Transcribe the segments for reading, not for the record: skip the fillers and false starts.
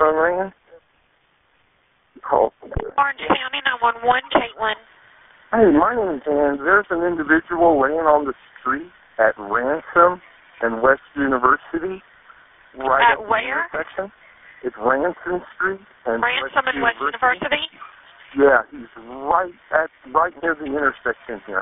phone ringing? Oh. Orange County 911, Caitlin. Hey, my name's Ann. There's an individual laying on the street at Ransom and West University. Right at where? Intersection. It's Ransom Street and Ransom and West University? Yeah, he's right near the intersection here.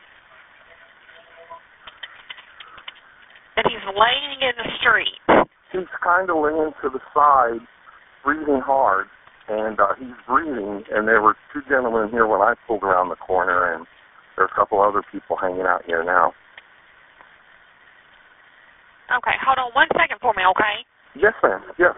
And he's laying in the street. He's kind of laying to the side, breathing hard, and he's breathing. And there were two gentlemen here when I pulled around the corner, and there are a couple other people hanging out here now. Okay, hold on 1 second for me, okay? Yes, ma'am. Yes.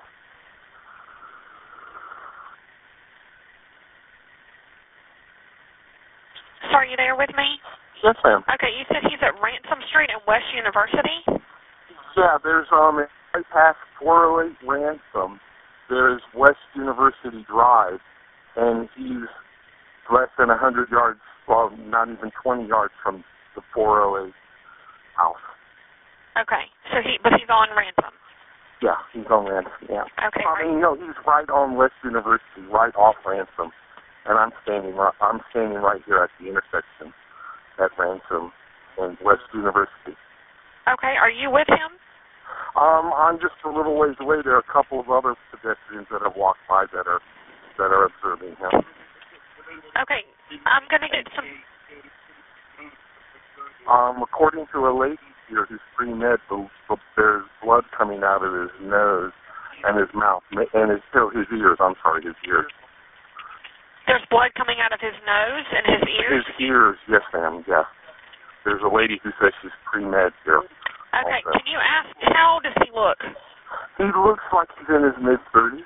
So are you there with me? Yes, ma'am. Okay, you said he's at Ransom Street and West University? Yeah, there's right past 408 Ransom. There's West University Drive, and he's less than 100 yards, well, not even 20 yards from the 408 house. Okay, so he's on Ransom. Yeah, he's on Ransom. Yeah. Okay. No, he's right on West University, right off Ransom, and I'm standing right here at the intersection at Ransom and West University. Okay, are you with him? I'm just a little ways away. There are a couple of other pedestrians that have walked by that are observing him. Okay, I'm gonna get some. According to a lady here who's pre-med, there's blood coming out of his nose and his mouth and his ears. I'm sorry, his ears. There's blood coming out of his nose and his ears? His ears, yes, ma'am, yeah. There's a lady who says she's pre-med here. Okay, also. Can you ask, how does he look? He looks like he's in his mid-30s.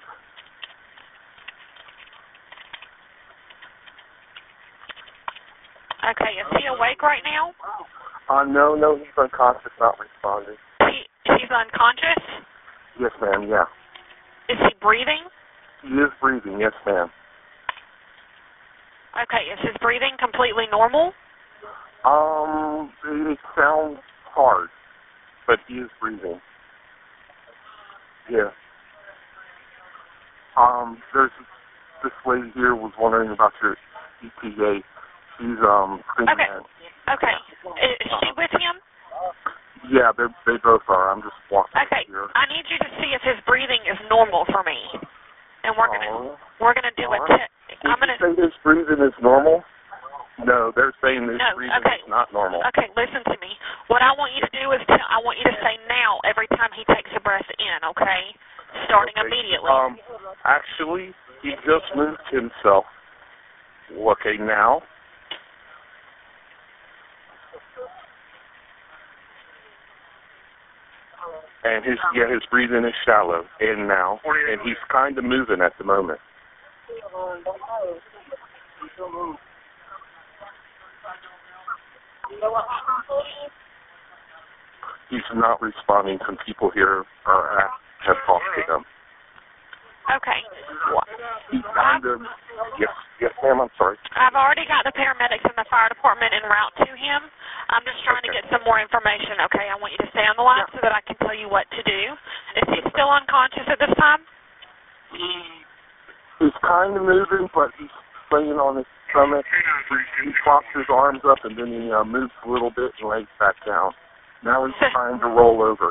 Okay, is he awake right now? No, he's unconscious, not responding. He's unconscious? Yes, ma'am, yeah. Is he breathing? He is breathing, yes, ma'am. Okay, is his breathing completely normal? It sounds hard, but he is breathing. Yeah. There's this lady here was wondering about your EPA. She's pre-med. Okay. Is she with him? Yeah, they both are. I'm just walking here. I need you to see if his breathing is normal for me, and we're gonna do a test. I'm gonna say his breathing is normal. No, they're saying his breathing is not normal. Okay, listen to me. What I want you to do is I want you to say now every time he takes a breath in. Okay, starting immediately. Actually, he just moved himself. Okay, now. And his breathing is shallow in now, and he's kind of moving at the moment. He's not responding. Some people here have talked to him. Okay. He's kind of, yes, ma'am, I'm sorry. I've already got the paramedics and the fire department en route to him. I'm just trying to get some more information, okay? I want you to stay on the line so that I can tell you what to do. Is he still unconscious at this time? He's kind of moving, but he's laying on his stomach. He props his arms up, and then he moves a little bit and lays back down. Now he's trying to roll over.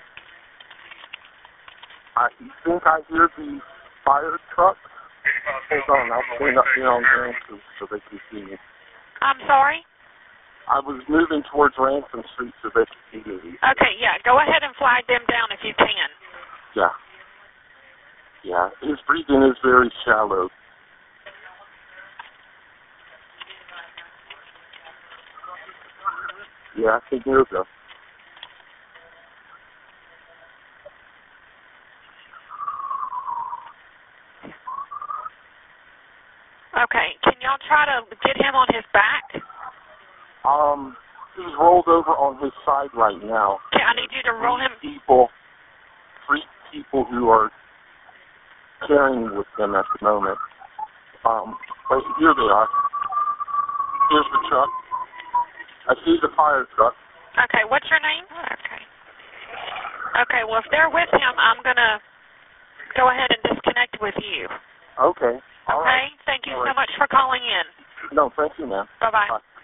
I think I hear the fire truck. Hold on, I'll stand up here on Ransom so they can see me. I'm sorry? I was moving towards Ransom Street so they can see me. Okay, yeah, go ahead and flag them down if you can. Yeah. Yeah, his breathing is very shallow. Yeah, I can hear them. Okay, can y'all try to get him on his back? He's rolled over on his side right now. Okay, I need you to roll him. Three people who are carrying with him at the moment. Wait, here they are. Here's the truck. I see the fire truck. Okay, what's your name? Okay, well, if they're with him, I'm going to go ahead and disconnect with you. Okay. All okay? right. Thank you All so right. much for calling in. No, thank you, ma'am. Bye-bye. Bye.